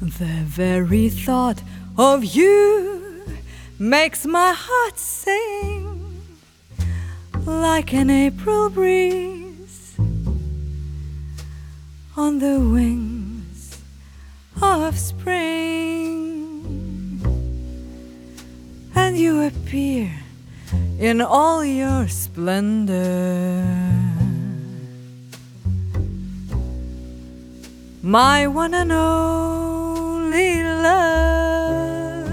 The very thought of you makes my heart sing like an April breeze on the wings of spring. And you appear in all your splendor, my one and only love.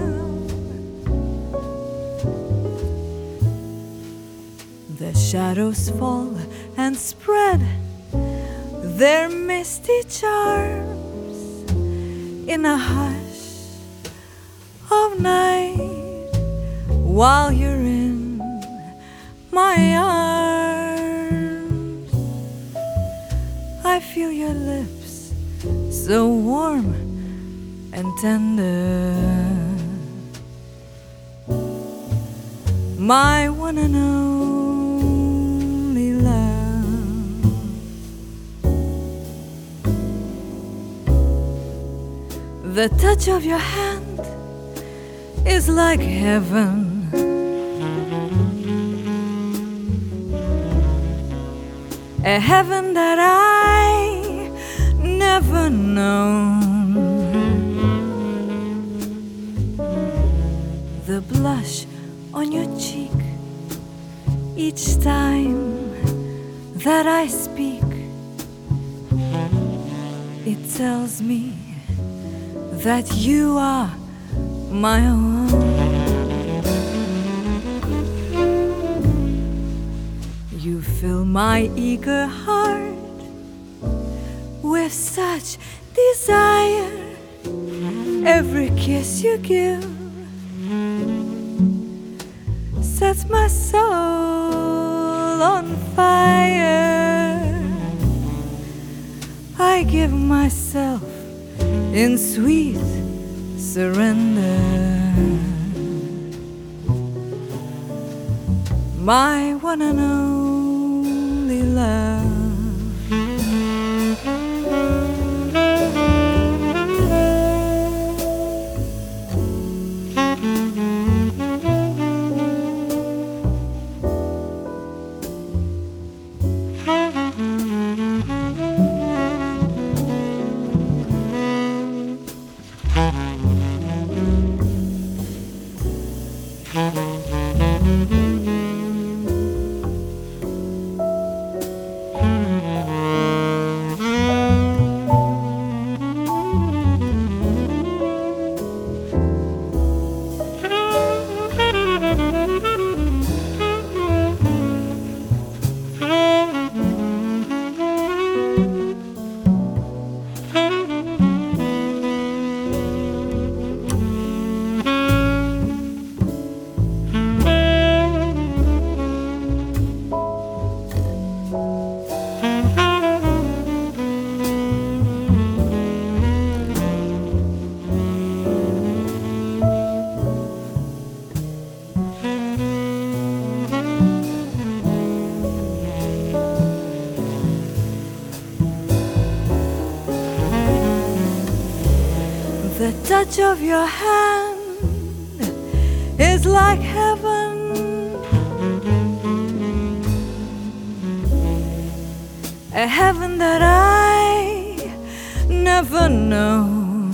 The shadows fall and spread their misty charms in a hush of night, while you're in my arms. I feel your lips so warm and tender, my one and only love. The touch of your hand is like heaven, a heaven that I never known. The blush on your cheek each time that I speak, it tells me that you are my own. You fill my eager heart with such desire. Every kiss you give sets my soul on fire. I give myself in sweet surrender, my one and only love. The touch of your hand is like heaven, a heaven that I never know.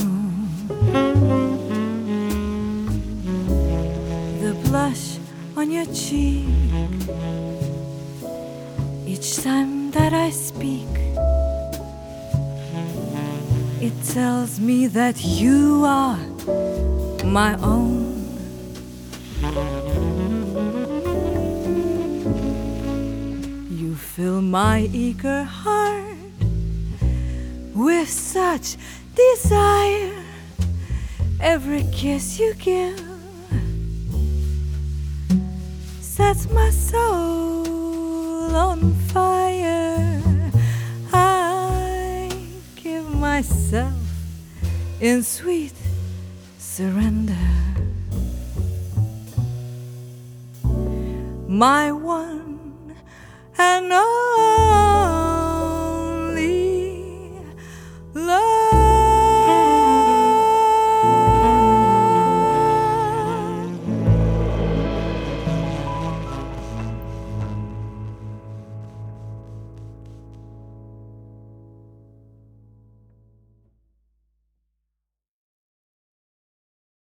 The blush on your cheek each time that I speak, it tells me that you are my own. You fill my eager heart with such desire. Every kiss you give sets my soul on fire. I give myself in sweet surrender, my one and only